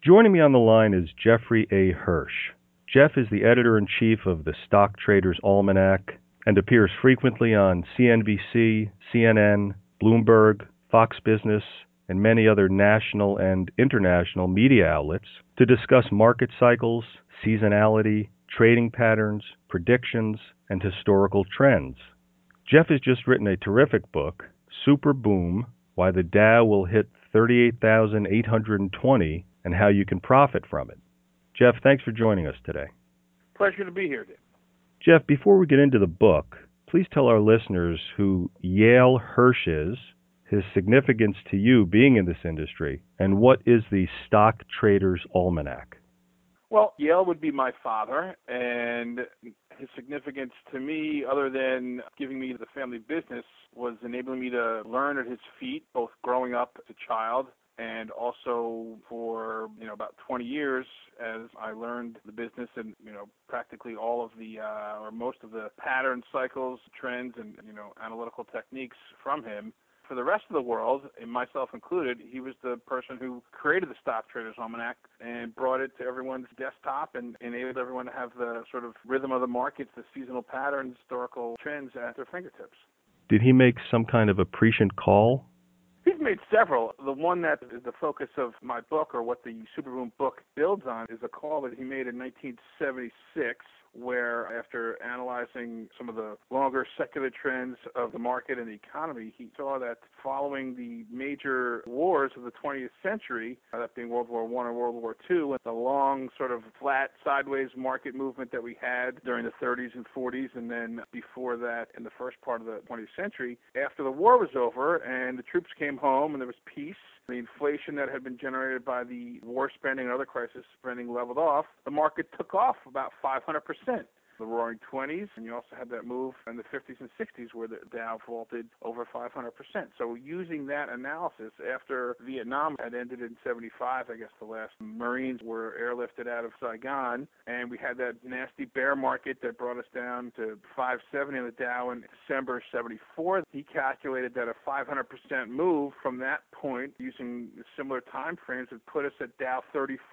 Joining me on the line is Jeffrey A. Hirsch. Jeff is the editor-in-chief of the Stock Traders Almanac and appears frequently on CNBC, CNN, Bloomberg, Fox Business, and many other national and international media outlets to discuss market cycles, seasonality, trading patterns, predictions, and historical trends. Jeff has just written a terrific book, Super Boom: Why the Dow Will Hit 38,820 and How You Can Profit from It. Jeff, thanks for joining us today. Pleasure to be here, Dave. Jeff, before we get into the book, please tell our listeners who Yale Hirsch is, his significance to you being in this industry, and what is the Stock Traders Almanac? Well, Yale would be my father, and his significance to me, other than giving me the family business, was enabling me to learn at his feet, both growing up as a child and also for, about 20 years as I learned the business and, practically all of the, or most of the patterns, cycles, trends, and, analytical techniques from him. For the rest of the world, and myself included, he was the person who created the Stock Traders Almanac and brought it to everyone's desktop and enabled everyone to have the sort of rhythm of the markets, the seasonal patterns, historical trends at their fingertips. Did he make some kind of a prescient call? He's made several. The one that is the focus of my book, or what the Super Boom book builds on, is a call that he made in 1976, where after analyzing some of the longer secular trends of the market and the economy, he saw that following the major wars of the 20th century, that being World War I and World War II, and the long sort of flat sideways market movement that we had during the 30s and 40s, and then before that in the first part of the 20th century, after the war was over and the troops came home and there was peace, the inflation that had been generated by the war spending and other crisis spending leveled off, the market took off about 500%. The Roaring '20s, and you also had that move in the 50s and 60s where the Dow vaulted over 500%. So using that analysis, after Vietnam had ended in 75, I guess the last Marines were airlifted out of Saigon, and we had that nasty bear market that brought us down to 570 in the Dow in December 74. He calculated that a 500% move from that point, using similar time frames, would put us at Dow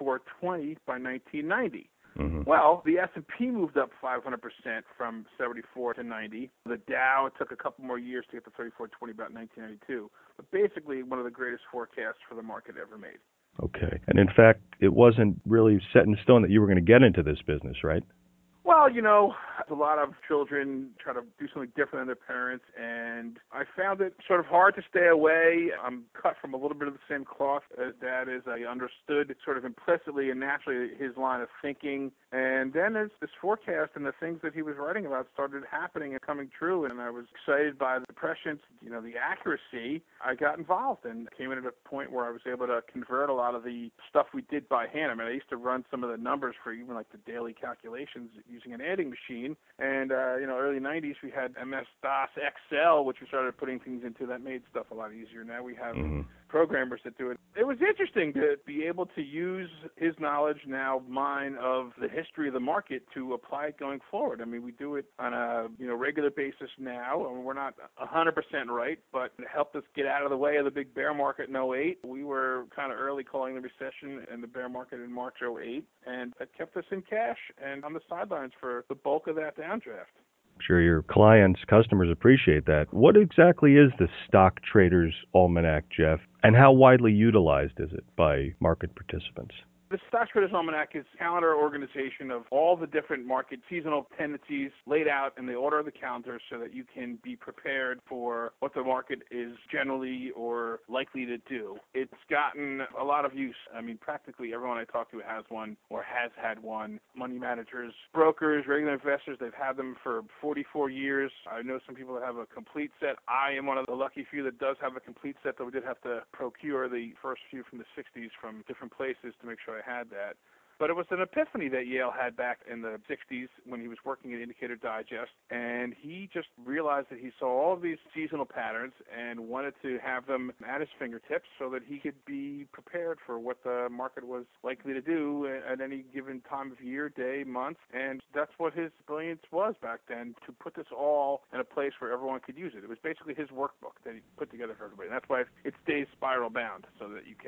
3420 by 1990. Mm-hmm. Well, the S&P moved up 500% from 74 to 90. The Dow took a couple more years to get to 3420, about 1992. But basically, one of the greatest forecasts for the market ever made. Okay. And in fact, it wasn't really set in stone that you were going to get into this business, right? Well, a lot of children try to do something different than their parents, and I found it sort of hard to stay away. I'm cut from a little bit of the same cloth as Dad is. I understood sort of implicitly and naturally his line of thinking, and then as this forecast and the things that he was writing about started happening and coming true, and I was excited by the prescience, the accuracy, I got involved and came in at a point where I was able to convert a lot of the stuff we did by hand. I mean, I used to run some of the numbers for even like the daily calculations using an adding machine. And, early 90s, we had MS-DOS XL, which we started putting things into that made stuff a lot easier. Now we have programmers that do it. It was interesting to be able to use his knowledge, now mine, of the history of the market to apply it going forward. I mean, we do it on a regular basis now. I mean, we're not 100% right, but it helped us get out of the way of the big bear market in '08. We were kind of early calling the recession and the bear market in March '08, and it kept us in cash and on the sidelines for the bulk of that downdraft. I'm sure your clients, customers appreciate that. What exactly is the Stock Traders Almanac, Jeff, and how widely utilized is it by market participants? The Stock Traders Almanac is a calendar organization of all the different market seasonal tendencies laid out in the order of the calendar so that you can be prepared for what the market is generally or likely to do. It's gotten a lot of use. I mean, practically everyone I talk to has one or has had one. Money managers, brokers, regular investors, they've had them for 44 years. I know some people that have a complete set. I am one of the lucky few that does have a complete set, though we did have to procure the first few from the 60s from different places to make sure I had that. But it was an epiphany that Yale had back in the 60s when he was working at Indicator Digest, and he just realized that he saw all of these seasonal patterns and wanted to have them at his fingertips so that he could be prepared for what the market was likely to do at any given time of year, day, month, and that's what his brilliance was back then, to put this all in a place where everyone could use it. It was basically his workbook that he put together for everybody. And that's why it stays spiral bound, so that you can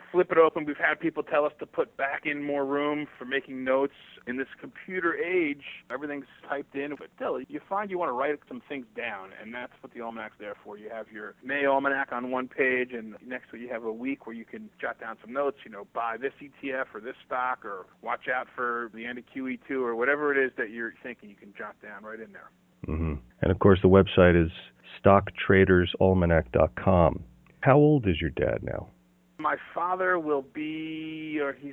flip it open. We've had people tell us to put back in more room for making notes. In this computer age, everything's typed in, but still, you find you want to write some things down, and that's what the almanac's there for. You have your May almanac on one page, and next to it you have a week where you can jot down some notes, buy this ETF or this stock, or watch out for the end of QE2, or whatever it is that you're thinking, you can jot down right in there. Mm-hmm. And of course, the website is stocktradersalmanac.com. How old is your dad now? My father will be, he's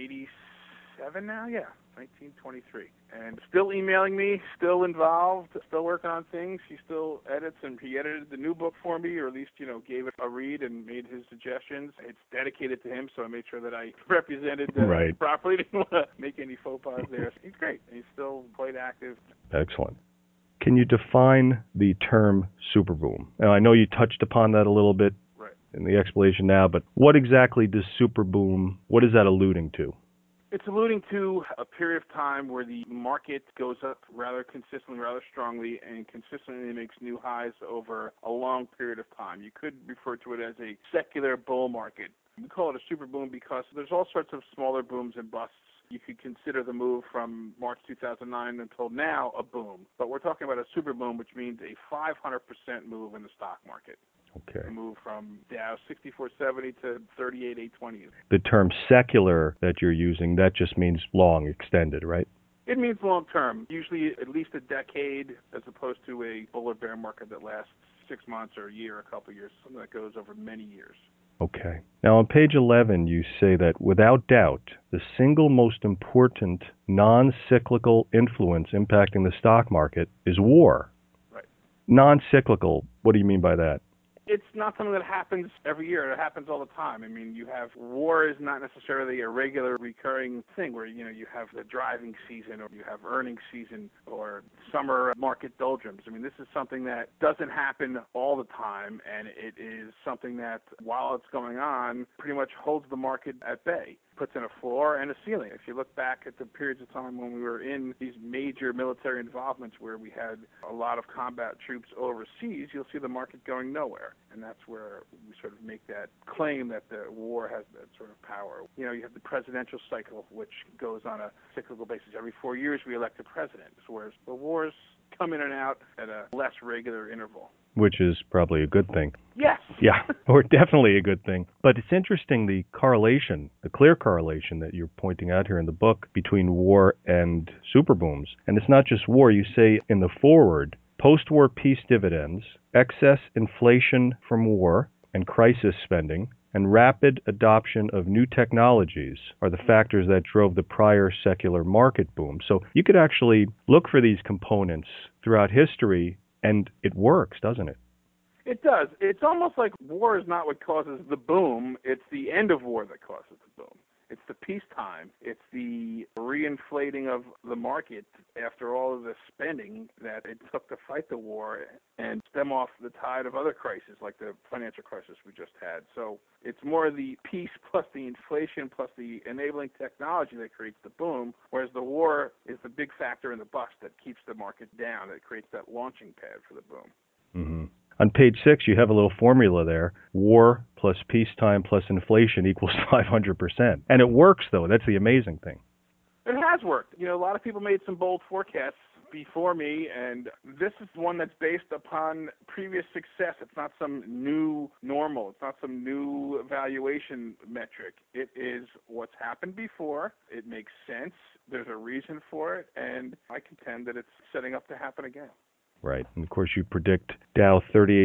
87 now? Yeah, 1923. And still emailing me, still involved, still working on things. He still edits, and he edited the new book for me, or at least, gave it a read and made his suggestions. It's dedicated to him, so I made sure that I represented right. properly. Didn't want to make any faux pas there. He's great. He's still quite active. Excellent. Can you define the term superboom? Now, I know you touched upon that a little bit in the explanation now, but what exactly does superboom, what is that alluding to? It's alluding to a period of time where the market goes up rather consistently, rather strongly, and consistently makes new highs over a long period of time. You could refer to it as a secular bull market. We call it a superboom because there's all sorts of smaller booms and busts. You could consider the move from March 2009 until now a boom. But we're talking about a superboom, which means a 500% move in the stock market. Okay. A move from Dow 6470 to 38820. The term secular that you're using, that just means long, extended, right? It means long term, usually at least a decade, as opposed to a bull or bear market that lasts 6 months or a year, a couple of years, something that goes over many years. Okay. Now on page 11, you say that without doubt, the single most important non-cyclical influence impacting the stock market is war. Right. Non-cyclical, what do you mean by that? It's not something that happens every year. It happens all the time. I mean, you have war is not necessarily a regular recurring thing where, you have the driving season or you have earnings season or summer market doldrums. I mean, this is something that doesn't happen all the time, and it is something that, while it's going on, pretty much holds the market at bay. Puts in a floor and a ceiling. If you look back at the periods of time when we were in these major military involvements where we had a lot of combat troops overseas, you'll see the market going nowhere. And that's where we sort of make that claim that the war has that sort of power. You have the presidential cycle, which goes on a cyclical basis. Every 4 years we elect a president, whereas the wars come in and out at a less regular interval. Which is probably a good thing. Yes. Yeah, or definitely a good thing. But it's interesting, the correlation, the clear correlation that you're pointing out here in the book between war and superbooms. And it's not just war. You say in the foreword, post-war peace dividends, excess inflation from war and crisis spending, and rapid adoption of new technologies are the factors that drove the prior secular market boom. So you could actually look for these components throughout history, and it works, doesn't it? It does. It's almost like war is not what causes the boom. It's the end of war that causes the boom. It's the peacetime. It's the reinflating of the market after all of the spending that it took to fight the war and stem off the tide of other crises like the financial crisis we just had. So it's more the peace plus the inflation plus the enabling technology that creates the boom, whereas the war is the big factor in the bust that keeps the market down, that creates that launching pad for the boom. Mm-hmm. On page 6, you have a little formula there. War plus peacetime plus inflation equals 500%. And it works, though. That's the amazing thing. It has worked. A lot of people made some bold forecasts before me, and this is one that's based upon previous success. It's not some new normal. It's not some new valuation metric. It is what's happened before. It makes sense. There's a reason for it, and I contend that it's setting up to happen again. Right. And, of course, you predict Dow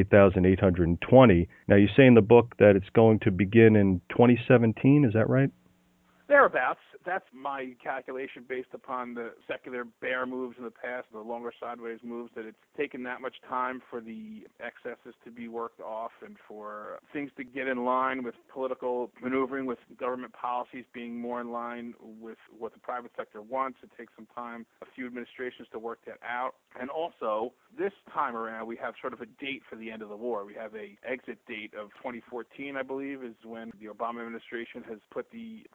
38,820. Now, you say in the book that it's going to begin in 2017. Is that right? Thereabouts. That's my calculation based upon the secular bear moves in the past, the longer sideways moves, that it's taken that much time for the excesses to be worked off and for things to get in line with political maneuvering, with government policies being more in line with what the private sector wants. It takes some time, a few administrations to work that out. And also, this time around, we have sort of a date for the end of the war. We have a exit date of 2014, I believe, is when the Obama administration has put the combat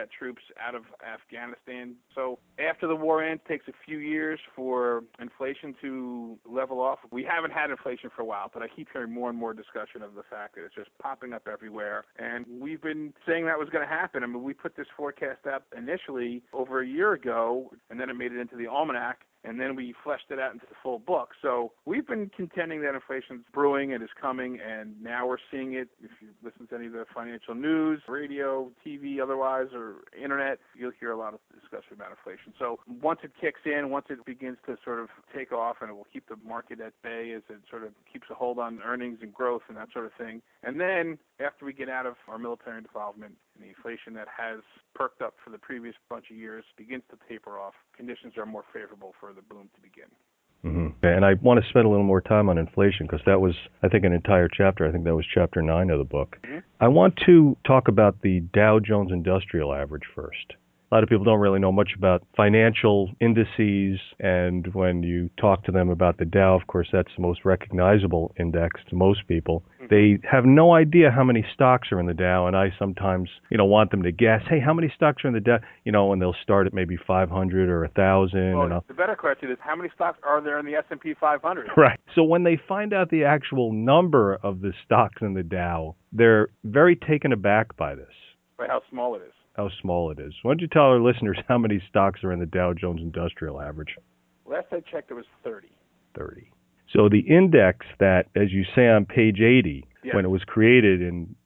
troops out of Afghanistan. So after the war ends, it takes a few years for inflation to level off. We haven't had inflation for a while, but I keep hearing more and more discussion of the fact that it's just popping up everywhere. And we've been saying that was going to happen. I mean, we put this forecast out initially over a year ago, and then it made it into the almanac. And then we fleshed it out into the full book. So we've been contending that inflation's brewing and is coming, and now we're seeing it. If you listen to any of the financial news, radio, TV, otherwise, or internet, you'll hear a lot of discussion about inflation. So once it kicks in, once it begins to sort of take off, and it will keep the market at bay as it sort of keeps a hold on earnings and growth and that sort of thing. And then after we get out of our military involvement, and the inflation that has perked up for the previous bunch of years begins to taper off, conditions are more favorable for the boom to begin. Mm-hmm. And I want to spend a little more time on inflation because that was, I think, an entire chapter. I think that was chapter 9 of the book. Mm-hmm. I want to talk about the Dow Jones Industrial Average first. A lot of people don't really know much about financial indices, and when you talk to them about the Dow, of course, that's the most recognizable index to most people. Mm-hmm. They have no idea how many stocks are in the Dow, and I sometimes, want them to guess, hey, how many stocks are in the Dow? And they'll start at maybe 500 or 1,000. Well, the better question is, how many stocks are there in the S&P 500? Right. So when they find out the actual number of the stocks in the Dow, they're very taken aback by this. By how small it is. How small it is. Why don't you tell our listeners how many stocks are in the Dow Jones Industrial Average? Last I checked, it was 30. 30. So the index that, as you say on page 80, yes, when it was created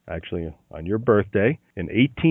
on your birthday in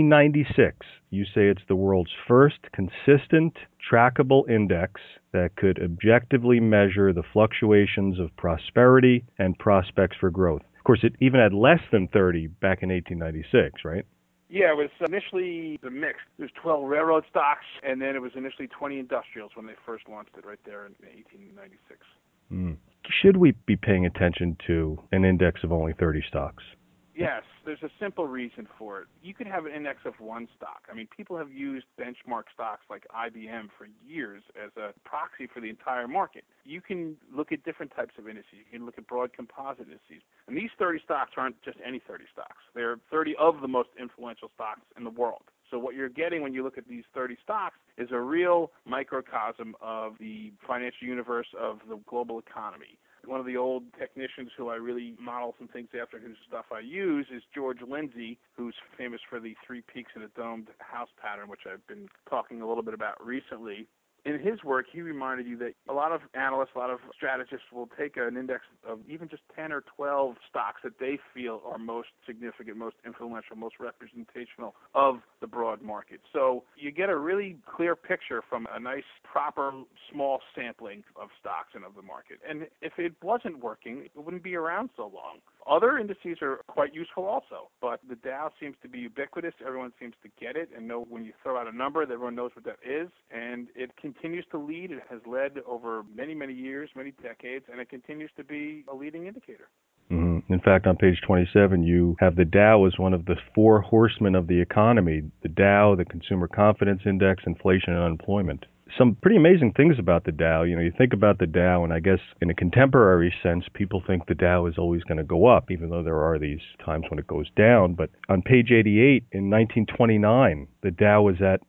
1896, you say it's the world's first consistent, trackable index that could objectively measure the fluctuations of prosperity and prospects for growth. Of course, it even had less than 30 back in 1896, right? Yeah, it was initially the mix. There's 12 railroad stocks, and then it was initially 20 industrials when they first launched it right there in 1896. Mm. Should we be paying attention to an index of only 30 stocks? Yes, there's a simple reason for it. You could have an index of one stock. I mean, people have used benchmark stocks like IBM for years as a proxy for the entire market. You can look at different types of indices. You can look at broad composite indices. And these 30 stocks aren't just any 30 stocks. They're 30 of the most influential stocks in the world. So what you're getting when you look at these 30 stocks is a real microcosm of the financial universe of the global economy. One of the old technicians who I really model some things after, whose stuff I use, is George Lindsay, who's famous for the 3 peaks in a domed house pattern, which I've been talking a little bit about recently. In his work, he reminded you that a lot of analysts, a lot of strategists will take an index of even just 10 or 12 stocks that they feel are most significant, most influential, most representational of the broad market. So you get a really clear picture from a nice, proper, small sampling of stocks and of the market. And if it wasn't working, it wouldn't be around so long. Other indices are quite useful also, but the Dow seems to be ubiquitous. Everyone seems to get it and know when you throw out a number that everyone knows what that is, and it continues to lead. It has led over many, many years, many decades, and it continues to be a leading indicator. Mm-hmm. In fact, on page 27, you have the Dow as one of the 4 horsemen of the economy: the Dow, the Consumer Confidence Index, inflation, and unemployment. Some pretty amazing things about the Dow. You think about the Dow, and I guess in a contemporary sense, people think the Dow is always going to go up, even though there are these times when it goes down. But on page 88, in 1929, the Dow was at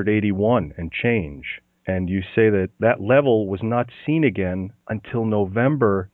381 and change. And you say that that level was not seen again until November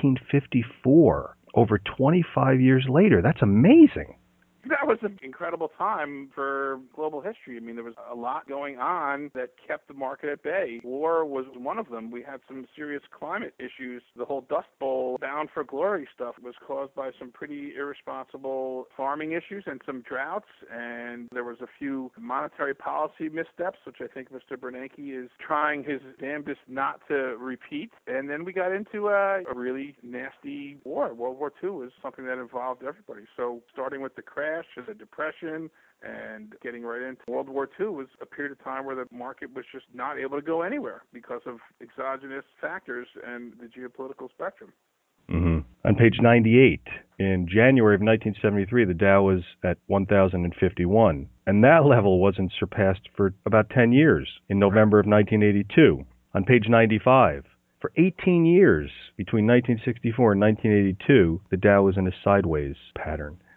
1954, over 25 years later. That's amazing. That was an incredible time for global history. I mean, there was a lot going on that kept the market at bay. War was one of them. We had some serious climate issues. The whole Dust Bowl, Bound for Glory stuff was caused by some pretty irresponsible farming issues and some droughts. And there was a few monetary policy missteps, which I think Mr. Bernanke is trying his damnedest not to repeat. And then we got into a really nasty war. World War II was something that involved everybody. So starting with the crash and the depression and getting right into World War II was a period of time where the market was just not able to go anywhere because of exogenous factors and the geopolitical spectrum. Mm-hmm. On page 98, in January of 1973, the Dow was at 1,051, and that level wasn't surpassed for about 10 years, in November of 1982. On page 95, for 18 years, between 1964 and 1982, the Dow was in a sideways pattern.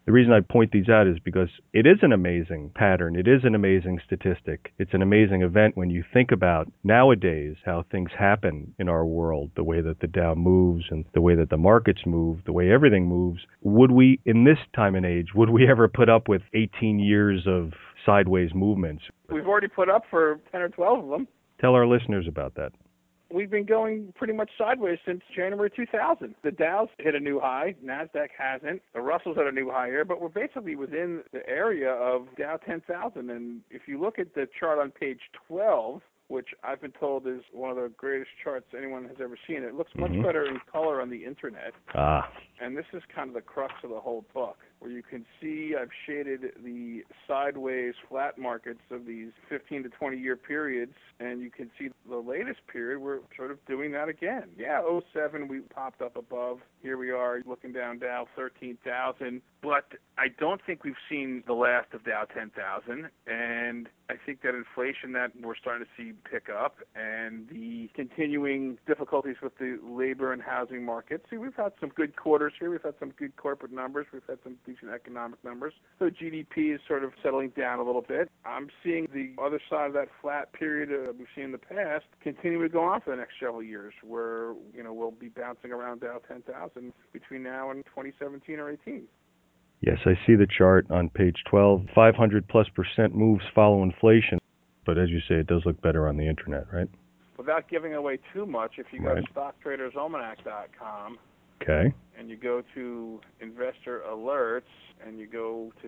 The reason I point these out is because it is an amazing pattern. It is an amazing statistic. It's an amazing event when you think about nowadays how things happen in our world, the way that the Dow moves and the way that the markets move, the way everything moves. Would we, in this time and age, would we ever put up with 18 years of sideways movements? We've already put up for 10 or 12 of them. Tell our listeners about that. We've been going pretty much sideways since January 2000. The Dow's hit a new high. NASDAQ hasn't. The Russell's at a new high here, but we're basically within the area of Dow 10,000. And if you look at the chart on page 12, which I've been told is one of the greatest charts anyone has ever seen, it looks much better in color on the internet. And this is kind of the crux of the whole book, where you can see I've shaded the sideways flat markets of these 15 to 20-year periods, and you can see the latest period, we're sort of doing that again. Yeah, '07 we popped up above. Here we are looking down Dow 13,000, but I don't think we've seen the last of Dow 10,000, and I think that inflation that we're starting to see pick up and the continuing difficulties with the labor and housing markets. See, we've had some good quarters here. We've had some good corporate numbers. We've had some decent economic numbers. So GDP is sort of settling down a little bit. I'm seeing the other side of that flat period we've seen in the past continue to go on for the next several years, where we'll be bouncing around Dow 10,000 between now and 2017 or 18. Yes, I see the chart on page 12. 500+% moves follow inflation. But as you say, it does look better on the internet, right? Without giving away too much, if you go to StockTradersAlmanac.com, okay, and you go to Investor Alerts, and you go to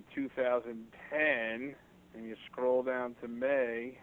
2010, and you scroll down to May,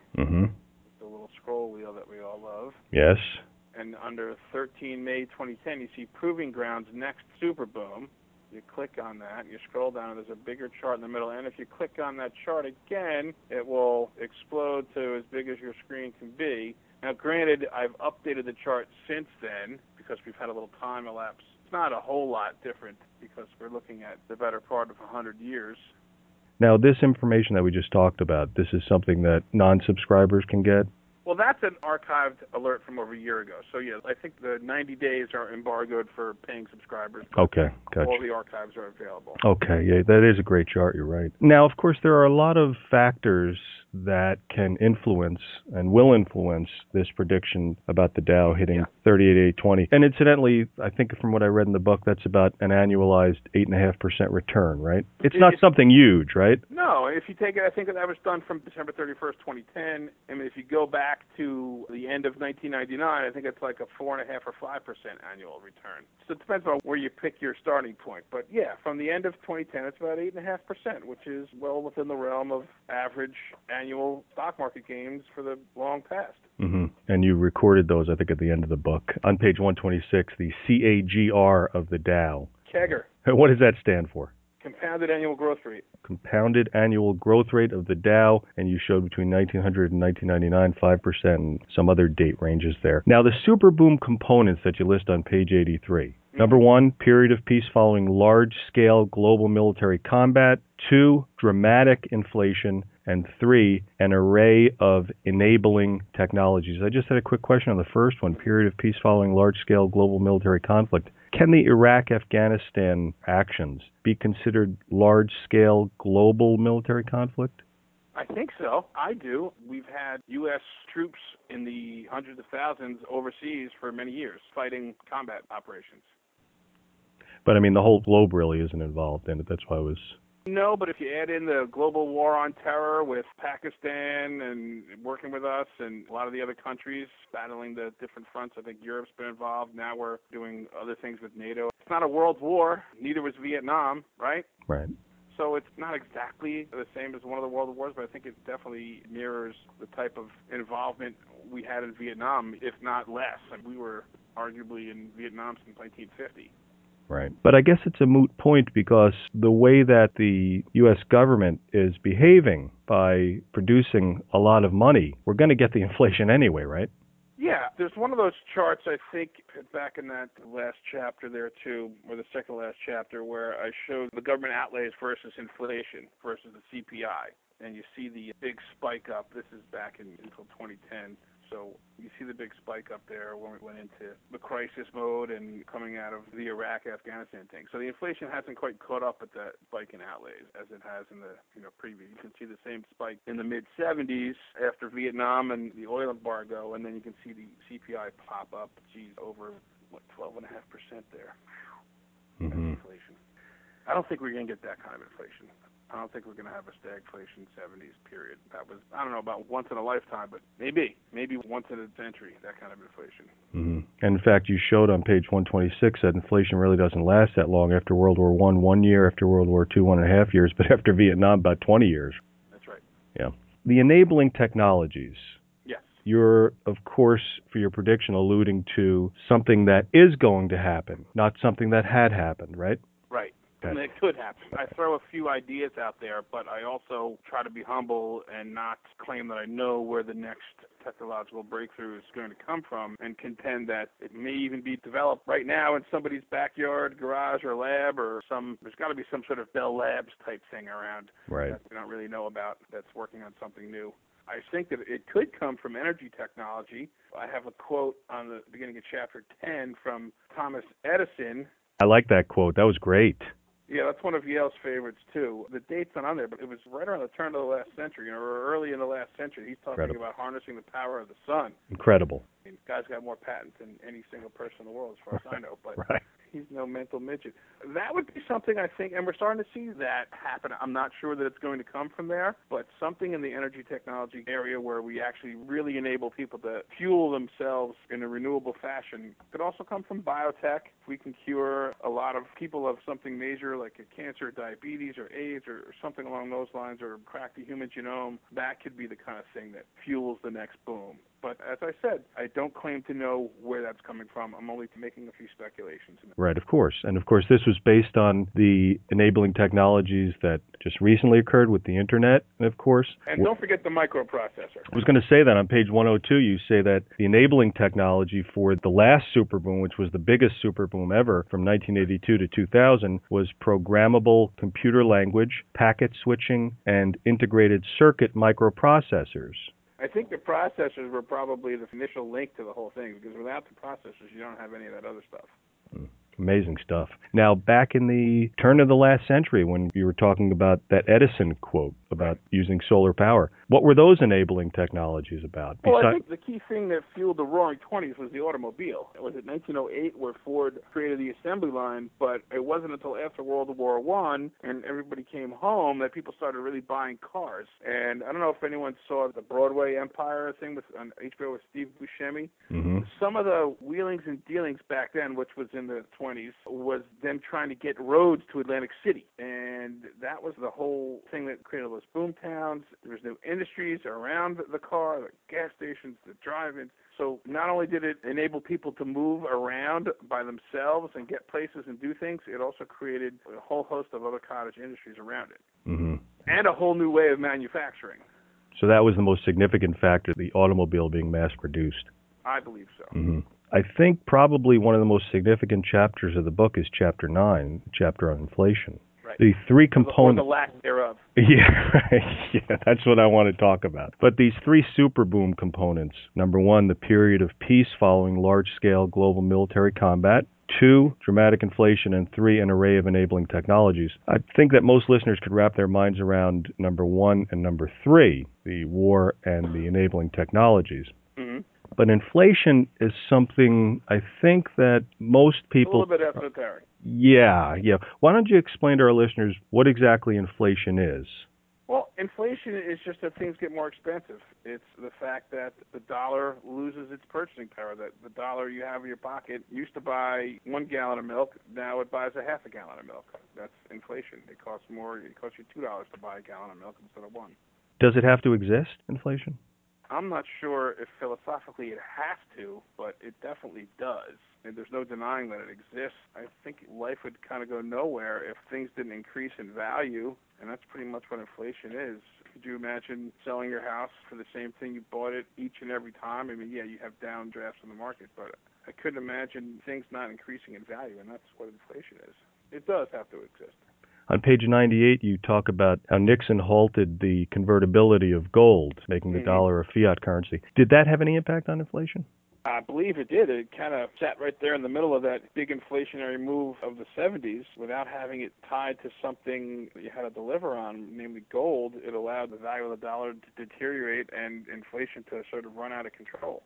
the little scroll wheel that we all love. Yes. And under 13 May 2010, you see Proving Grounds Next Super Boom. You click on that, you scroll down, and there's a bigger chart in the middle. And if you click on that chart again, it will explode to as big as your screen can be. Now, granted, I've updated the chart since then because we've had a little time elapse. It's not a whole lot different because we're looking at the better part of 100 years. Now, this information that we just talked about, this is something that non-subscribers can get? Well, that's an archived alert from over a year ago. So, yeah, I think the 90 days are embargoed for paying subscribers. Okay, gotcha. All the archives are available. Okay, yeah, that is a great chart, you're right. Now, of course, there are a lot of factors that can influence and will influence this prediction about the Dow hitting 38,820. And incidentally, I think from what I read in the book, that's about an annualized 8.5% return, right? It's not something huge, right? No, if you take it, I think that was done from December 31st, 2010. I mean, if you go back to the end of 1999, I think it's like a 4.5% or 5% annual return. So it depends on where you pick your starting point. But yeah, from the end of 2010, it's about 8.5%, which is well within the realm of average annual stock market gains for the long past. And you recorded those, I think, at the end of the book. On page 126, the CAGR of the Dow. CAGR. What does that stand for? Compounded annual growth rate. Compounded annual growth rate of the Dow, and you showed between 1900 and 1999, 5%, and some other date ranges there. Now, the super boom components that you list on page 83. Number one, period of peace following large-scale global military combat. 2, dramatic inflation. And 3, an array of enabling technologies. I just had a quick question on the first one, period of peace following large-scale global military conflict. Can the Iraq-Afghanistan actions be considered large-scale global military conflict? I think so. I do. We've had U.S. troops in the hundreds of thousands overseas for many years fighting combat operations. But, I mean, the whole globe really isn't involved in it. That's why I was... No, but if you add in the global war on terror with Pakistan and working with us and a lot of the other countries battling the different fronts, I think Europe's been involved. Now we're doing other things with NATO. It's not a world war. Neither was Vietnam, right? Right. So it's not exactly the same as one of the world wars, but I think it definitely mirrors the type of involvement we had in Vietnam, if not less. And we were arguably in Vietnam since 1950. Right. But I guess it's a moot point because the way that the U.S. government is behaving by producing a lot of money, we're going to get the inflation anyway, right? Yeah. There's one of those charts, I think, back in that last chapter there, too, or the second last chapter, where I showed the government outlays versus inflation versus the CPI. And you see the big spike up. This is back until 2010. So you see the big spike up there when we went into the crisis mode and coming out of the Iraq-Afghanistan thing. So the inflation hasn't quite caught up with that spike in outlays as it has in the previous. You can see the same spike in the mid-'70s after Vietnam and the oil embargo, and then you can see the CPI pop up, over 12.5% there. That's inflation. I don't think we're going to get that kind of inflation. I don't think we're going to have a stagflation 70s period. That was, I don't know, about once in a lifetime, but maybe once in a century, that kind of inflation. And in fact, you showed on page 126 that inflation really doesn't last that long. After World War I, 1 year; after World War II, 1.5 years; but after Vietnam, about 20 years. That's right. Yeah. The enabling technologies. Yes. You're, of course, for your prediction, alluding to something that is going to happen, not something that had happened, right? Right. And it could happen. I throw a few ideas out there, but I also try to be humble and not claim that I know where the next technological breakthrough is going to come from, and contend that it may even be developed right now in somebody's backyard, garage, or lab, or there's got to be some sort of Bell Labs type thing around that we don't really know about that's working on something new. I think that it could come from energy technology. I have a quote on the beginning of chapter 10 from Thomas Edison. I like that quote. That was great. Yeah, that's one of Yale's favorites, too. The date's not on there, but it was right around the turn of the last century, or early in the last century. He's talking about harnessing the power of the sun. Incredible. I mean, the guy's got more patents than any single person in the world, as far as I know, but he's no mental midget. That would be something, I think, and we're starting to see that happen. I'm not sure that it's going to come from there, but something in the energy technology area where we actually really enable people to fuel themselves in a renewable fashion could also come from biotech. If we can cure a lot of people of something major like a cancer, diabetes, or AIDS, or something along those lines, or crack the human genome, that could be the kind of thing that fuels the next boom. But as I said, I don't claim to know where that's coming from. I'm only making a few speculations. Right, of course. And of course, this was based on the enabling technologies that just recently occurred with the Internet, of course. And don't forget the microprocessor. I was going to say that on page 102, you say that the enabling technology for the last superboom, which was the biggest superboom ever from 1982 to 2000, was programmable computer language, packet switching, and integrated circuit microprocessors. I think the processors were probably the initial link to the whole thing, because without the processors, you don't have any of that other stuff. Amazing stuff. Now, back in the turn of the last century, when you were talking about that Edison quote about using solar power, what were those enabling technologies about? Well, I think the key thing that fueled the Roaring '20s was the automobile. It was in 1908 where Ford created the assembly line, but it wasn't until after World War I and everybody came home that people started really buying cars. And I don't know if anyone saw the Broadway Empire thing on HBO with Steve Buscemi. Some of the wheelings and dealings back then, which was in the 20s, was them trying to get roads to Atlantic City. And that was the whole thing that created those boom towns. There was new industries around the car, the gas stations, the drive-ins. So not only did it enable people to move around by themselves and get places and do things, it also created a whole host of other cottage industries around it. And a whole new way of manufacturing. So that was the most significant factor, the automobile being mass-produced. I believe so. I think probably one of the most significant chapters of the book is chapter 9, chapter on inflation. Right. The three components. Or the lack thereof. Yeah, that's what I want to talk about. But these three super boom components: number one, the period of peace following large-scale global military combat; 2, dramatic inflation; and 3, an array of enabling technologies. I think that most listeners could wrap their minds around number 1 and number 3, the war and the enabling technologies. But inflation is something I think that most people... A little bit esoteric. Yeah. Why don't you explain to our listeners what exactly inflation is? Well, inflation is just that things get more expensive. It's the fact that the dollar loses its purchasing power, that the dollar you have in your pocket used to buy 1 gallon of milk, now it buys a half a gallon of milk. That's inflation. It costs more. It costs you $2 to buy a gallon of milk instead of 1. Does it have to exist, inflation? I'm not sure if philosophically it has to, but it definitely does. And there's no denying that it exists. I think life would kind of go nowhere if things didn't increase in value, and that's pretty much what inflation is. Could you imagine selling your house for the same thing you bought it each and every time? I mean, yeah, you have downdrafts in the market, but I couldn't imagine things not increasing in value, and that's what inflation is. It does have to exist. On page 98, you talk about how Nixon halted the convertibility of gold, making the dollar a fiat currency. Did that have any impact on inflation? I believe it did. It kind of sat right there in the middle of that big inflationary move of the 70s without having it tied to something that you had to deliver on, namely gold. It allowed the value of the dollar to deteriorate and inflation to sort of run out of control.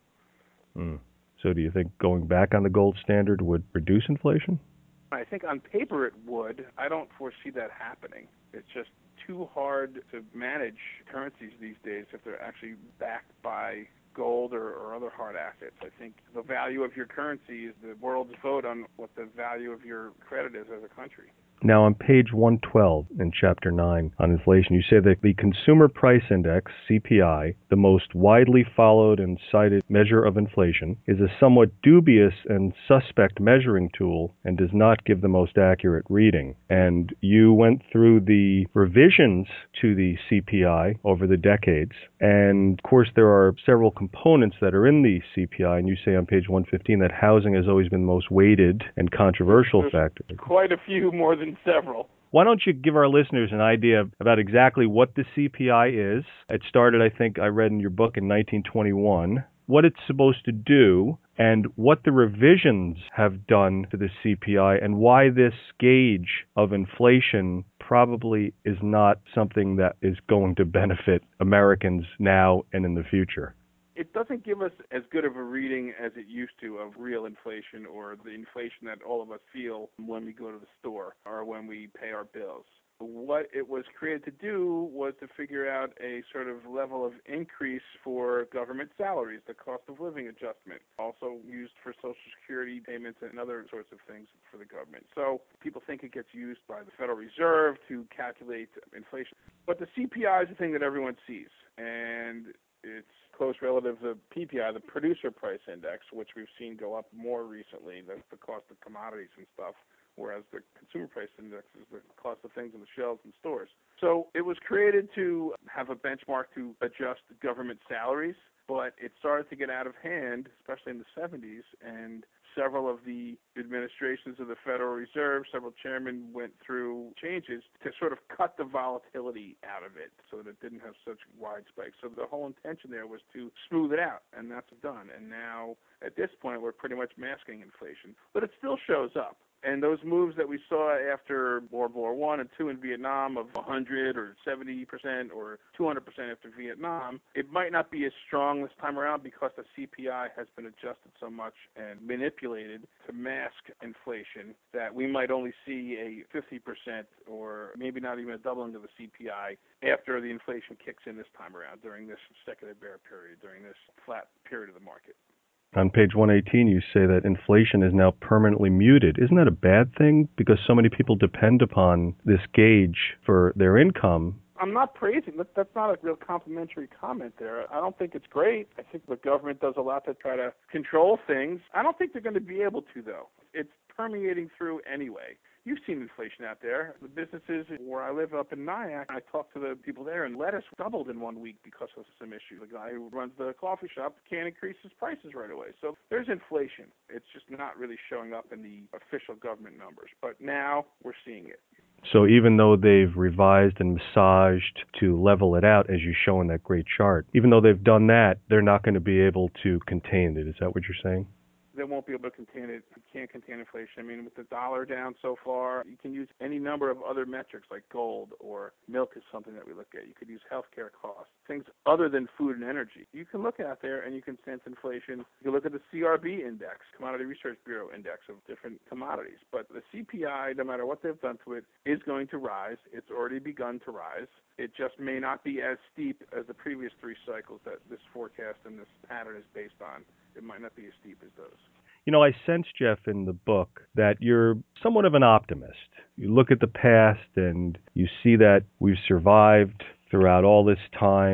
So do you think going back on the gold standard would reduce inflation? I think on paper it would. I don't foresee that happening. It's just too hard to manage currencies these days if they're actually backed by gold or other hard assets. I think the value of your currency is the world's vote on what the value of your credit is as a country. Now, on page 112 in Chapter 9 on inflation, you say that the Consumer Price Index, CPI, the most widely followed and cited measure of inflation, is a somewhat dubious and suspect measuring tool and does not give the most accurate reading. And you went through the revisions to the CPI over the decades. And, of course, there are several components that are in the CPI, and you say on page 115 that housing has always been the most weighted and controversial factor. Quite a few more than several. Why don't you give our listeners an idea about exactly what the CPI is? It started, I think, I read in your book in 1921, what it's supposed to do, and what the revisions have done to the CPI, and why this gauge of inflation probably is not something that is going to benefit Americans now and in the future. It doesn't give us as good of a reading as it used to of real inflation or the inflation that all of us feel when we go to the store or when we pay our bills. What it was created to do was to figure out a sort of level of increase for government salaries, the cost of living adjustment, also used for Social Security payments and other sorts of things for the government. So people think it gets used by the Federal Reserve to calculate inflation. But the CPI is the thing that everyone sees, and it's close relative to PPI, the Producer Price Index, which we've seen go up more recently. That's the cost of commodities and stuff, whereas the Consumer Price Index is the cost of things on the shelves in stores. So it was created to have a benchmark to adjust government salaries, but it started to get out of hand, especially in the 70s, and several of the administrations of the Federal Reserve, several chairmen went through changes to sort of cut the volatility out of it so that it didn't have such wide spikes. So the whole intention there was to smooth it out, and that's done. And now, at this point, we're pretty much masking inflation. But it still shows up. And those moves that we saw after World War I and II in Vietnam of 100 or 70% or 200% after Vietnam, it might not be as strong this time around because the CPI has been adjusted so much and manipulated to mask inflation that we might only see a 50% or maybe not even a doubling of the CPI after the inflation kicks in this time around during this secular bear period, during this flat period of the market. On page 118, you say that inflation is now permanently muted. Isn't that a bad thing? Because so many people depend upon this gauge for their income. I'm not praising. That's not a real complimentary comment there. I don't think it's great. I think the government does a lot to try to control things. I don't think they're going to be able to, though. It's permeating through anyway. You've seen inflation out there. The businesses where I live up in Nyack, I talked to the people there, and lettuce doubled in 1 week because of some issue. The guy who runs the coffee shop can't increase his prices right away. So there's inflation. It's just not really showing up in the official government numbers. But now we're seeing it. So even though they've revised and massaged to level it out, as you show in that great chart, even though they've done that, they're not going to be able to contain it. Is that what you're saying? They won't be able to contain it. You can't contain inflation. I mean, with the dollar down so far, you can use any number of other metrics like gold or milk is something that we look at. You could use healthcare costs, things other than food and energy. You can look out there and you can sense inflation. You can look at the CRB index, Commodity Research Bureau index of different commodities. But the CPI, no matter what they've done to it, is going to rise. It's already begun to rise. It just may not be as steep as the previous three cycles that this forecast and this pattern is based on. It might not be as steep as those. You know, I sense, Jeff, in the book that you're somewhat of an optimist. You look at the past and you see that we've survived throughout all this time.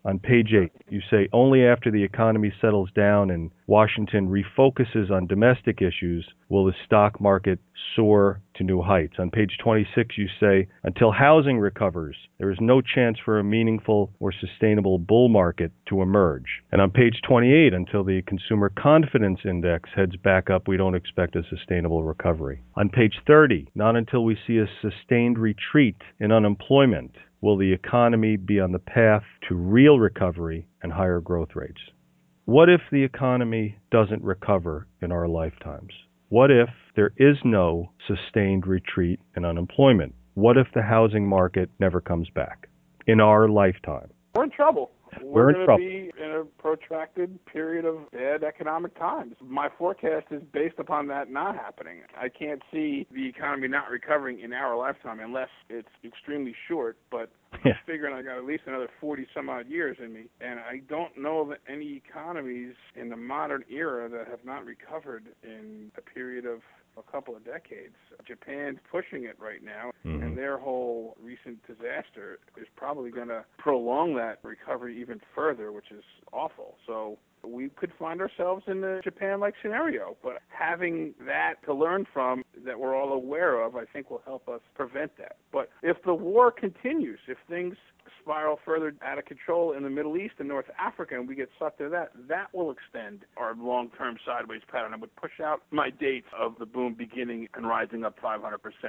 On page 8, you say only after the economy settles down and Washington refocuses on domestic issues will the stock market soar to new heights. On page 26, you say until housing recovers, there is no chance for a meaningful or sustainable bull market to emerge. And on page 28, until the consumer confidence index heads back up, we don't expect a sustainable recovery. On page 30, not until we see a sustained retreat in unemployment will the economy be on the path to real recovery and higher growth rates. What if the economy doesn't recover in our lifetimes? What if there is no sustained retreat in unemployment? What if the housing market never comes back in our lifetime? We're in trouble. We're in trouble. We're going to be in a protracted period of bad economic times. My forecast is based upon that not happening. I can't see the economy not recovering in our lifetime unless it's extremely short, but I'm figuring I got at least another 40 some odd years in me. And I don't know of any economies in the modern era that have not recovered in a period of a couple of decades. Japan's pushing it right now, and their whole recent disaster is probably going to prolong that recovery even further, which is awful. So we could find ourselves in a Japan-like scenario, but having that to learn from that we're all aware of, I think will help us prevent that. But if the war continues, if things spiral further out of control in the Middle East and North Africa and we get sucked into that, that will extend our long-term sideways pattern. I would push out my dates of the boom beginning and rising up 500%.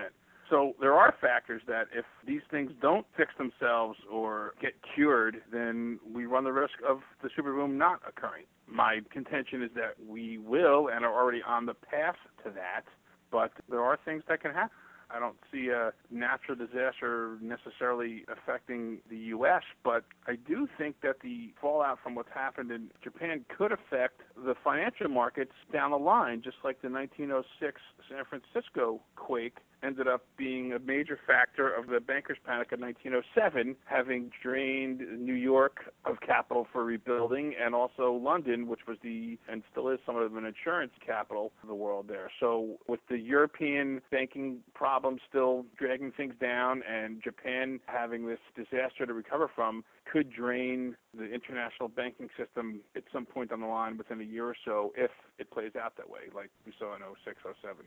So there are factors that if these things don't fix themselves or get cured, then we run the risk of the super boom not occurring. My contention is that we will and are already on the path to that, but there are things that can happen. I don't see a natural disaster necessarily affecting the U.S., but I do think that the fallout from what's happened in Japan could affect the financial markets down the line, just like the 1906 San Francisco quake ended up being a major factor of the bankers' panic of 1907, having drained New York of capital for rebuilding, and also London, which was and still is somewhat of an insurance capital of the world there. So with the European banking problems still dragging things down and Japan having this disaster to recover from, could drain the international banking system at some point on the line within a year or so if it plays out that way, like we saw in 06, 07.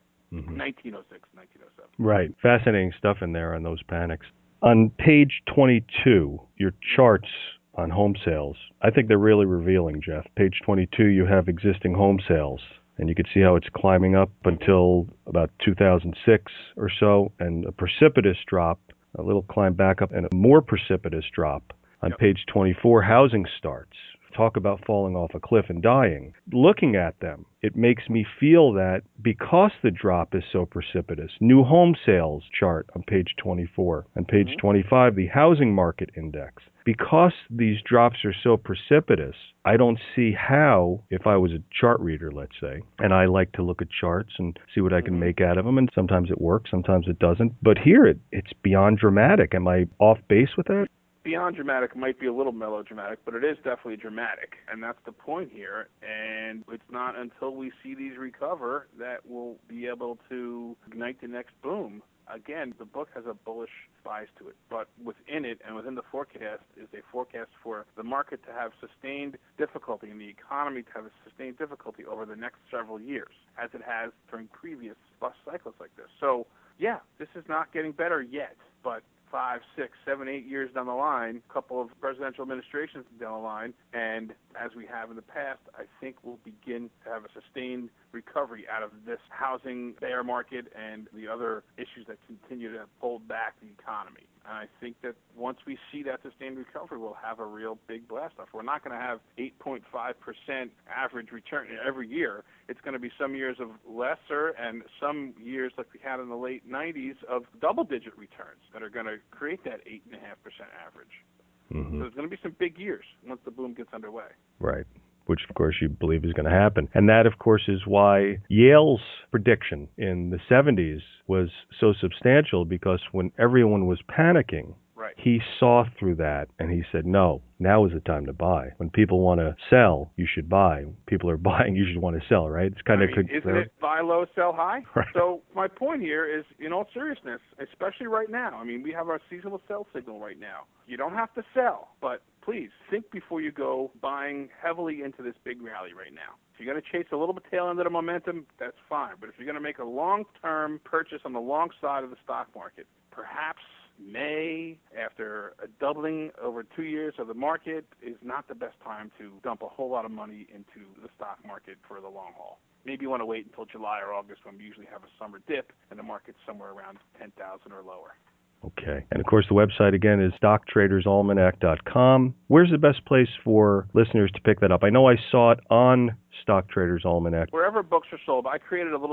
1906, 1907. Right. Fascinating stuff in there on those panics. On page 22, your charts on home sales, I think they're really revealing, Jeff. Page 22, you have existing home sales, and you can see how it's climbing up until about 2006 or so, and a precipitous drop, a little climb back up, and a more precipitous drop on page 24, housing starts. Talk about falling off a cliff and dying. Looking at them, it makes me feel that because the drop is so precipitous, new home sales chart on page 24, and page 25, the housing market index, because these drops are so precipitous, I don't see how, if I was a chart reader, let's say, and I like to look at charts and see what I can make out of them, and sometimes it works, sometimes it doesn't, but here it's beyond dramatic. Am I off base with that? Beyond dramatic might be a little melodramatic, but it is definitely dramatic, and that's the point here. And it's not until we see these recover that we'll be able to ignite the next boom. Again, the book has a bullish bias to it, but within it and within the forecast is a forecast for the market to have sustained difficulty and the economy to have a sustained difficulty over the next several years, as it has during previous bust cycles like this. So, yeah, this is not getting better yet, but 5, 6, 7, 8 years down the line, a couple of presidential administrations down the line, and as we have in the past, I think we'll begin to have a sustained recovery out of this housing bear market and the other issues that continue to hold back the economy. And I think that once we see that sustained recovery, we'll have a real big blast-off. We're not going to have 8.5% average return every year. It's going to be some years of lesser and some years like we had in the late 90s of double-digit returns that are going to create that 8.5% average. So there's going to be some big years once the boom gets underway. Right. Which, of course, you believe is going to happen. And that, of course, is why Yale's prediction in the 70s was so substantial, because when everyone was panicking, he saw through that and he said, no, now is the time to buy. When people want to sell, you should buy. People are buying, you should want to sell, right? It's kind of isn't it buy low, sell high? Right. So my point here is, in all seriousness, especially right now, I mean, we have our seasonal sell signal right now. You don't have to sell, but please think before you go buying heavily into this big rally right now. If you're going to chase a little bit tail end of the momentum, that's fine. But if you're going to make a long-term purchase on the long side of the stock market, perhaps May, after a doubling over 2 years of the market, is not the best time to dump a whole lot of money into the stock market for the long haul. Maybe you want to wait until July or August when we usually have a summer dip and the market's somewhere around 10,000 or lower. Okay. And, of course, the website, again, is StockTradersAlmanac.com. Where's the best place for listeners to pick that up? I know I saw it on Stock Traders Almanac. Wherever books are sold. I created a little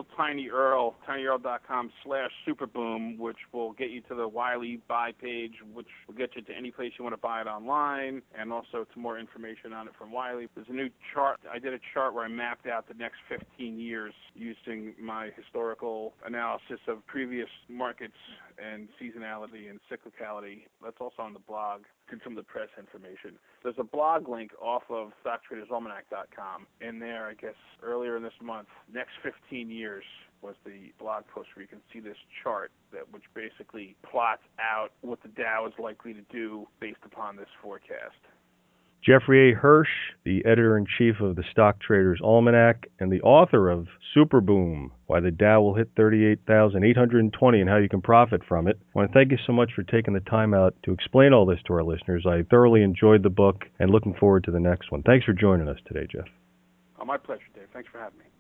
tinyurl.com/superboom, which will get you to the Wiley buy page, which will get you to any place you want to buy it online, and also to more information on it from Wiley. There's a new chart. I did a chart where I mapped out the next 15 years using my historical analysis of previous markets and seasonality and cyclicality. That's also on the blog, and some of the press information. There's a blog link off of StockTradersAlmanac.com. In there, I guess, earlier in this month, next 15 years was the blog post where you can see this chart which basically plots out what the Dow is likely to do based upon this forecast. Jeffrey A. Hirsch, the editor-in-chief of the Stock Traders Almanac and the author of Super Boom, Why the Dow Will Hit 38,820 and How You Can Profit From It. I want to thank you so much for taking the time out to explain all this to our listeners. I thoroughly enjoyed the book and looking forward to the next one. Thanks for joining us today, Jeff. Oh, my pleasure, Dave. Thanks for having me.